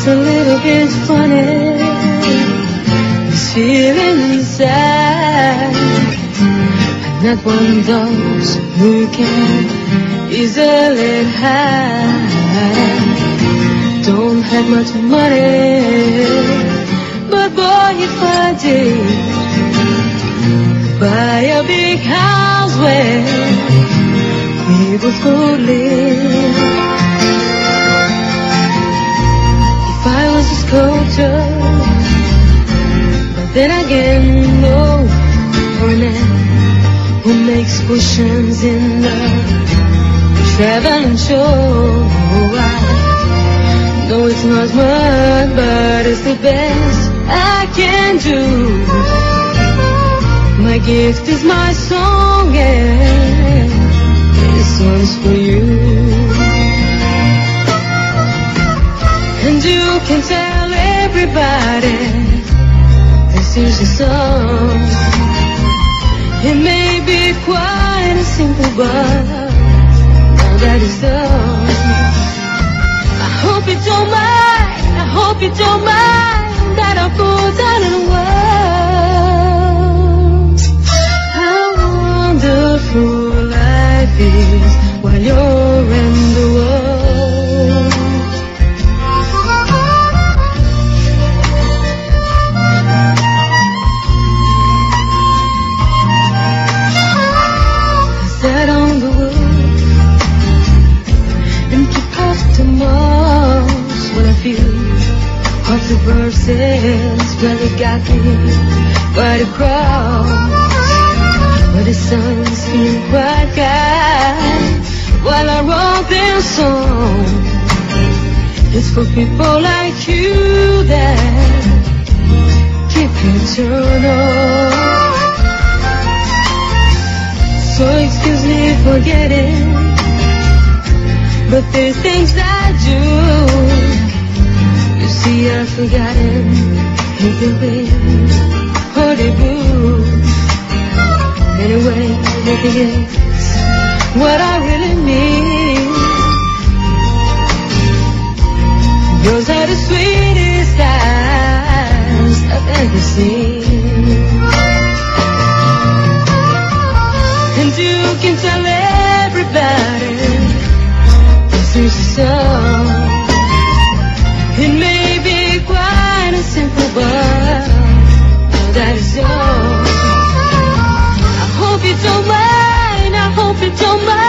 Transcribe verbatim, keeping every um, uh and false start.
a little bit funny, this feeling inside. I'm not one of those who can easily hide. Don't have much money, but boy, if I did buy a big house where we both could live. If I was a sculptor, but then again, no, or a man who makes cushions in the traveling show. I know it's not much, but it's the best I can do. My gift is my song, and this one's for you. And you can tell everybody this is a song. It may be quite simple, but now that it's done, I hope you don't mind, I hope you don't mind that I put down in words how wonderful life is while you're in the world. Sat on the wood and keep off the moss when I feel of the verses really got me quite across. But the sun's feeling quite kind while I wrote this song. It's for people like you that keep eternal. So excuse me for getting, but there's things I do. You see, I've forgotten if the wind or the blue. Anyway, nothing is what I really need. Yours are the sweetest eyes I've ever seen. And you can tell everybody this is a song. It may be quite a simple, but that is all. I hope you don't mind, I hope you don't mind